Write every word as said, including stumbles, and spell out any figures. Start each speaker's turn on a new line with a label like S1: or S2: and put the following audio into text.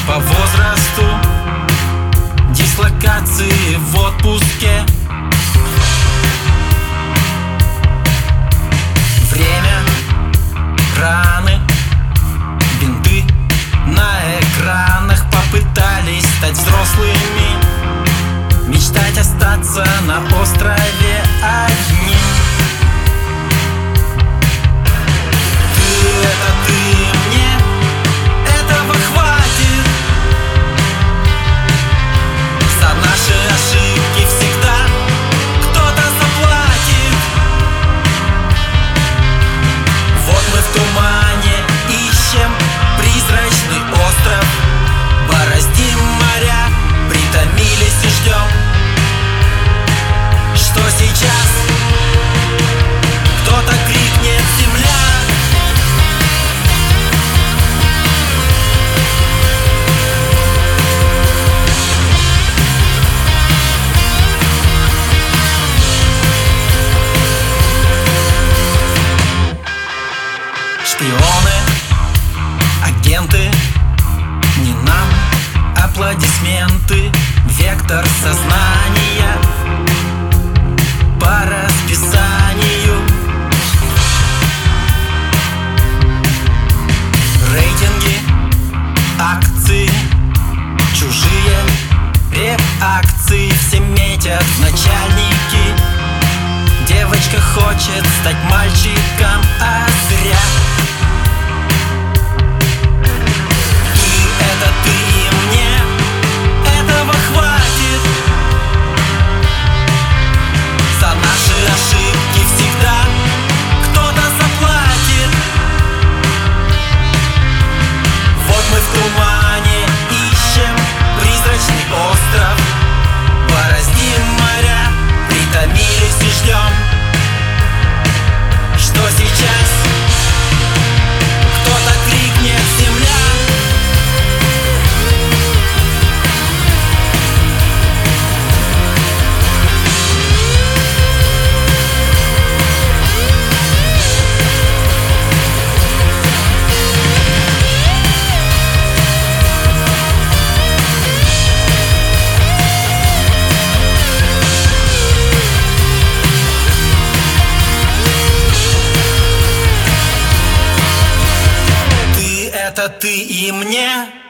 S1: по возрасту, дислокации в отпуске. Время, раны, бинты на экранах попытались стать взрослыми, мечтать остаться на острове одни. Ты — это ты мне, этого хватит. За наши ошибки всегда кто-то заплатит. Вот мы в тумане ищем призрачный остров, бороздим моря, притомились и ждем, что сейчас кто-то крикнет: земля! Шпионы, агенты, не нам аплодисменты. Вектор сознания по расписанию. Рейтинги, акции, чужие реакции. Все метят в начальники. Девочка хочет стать мальчиком, а зря. Это ты и мне.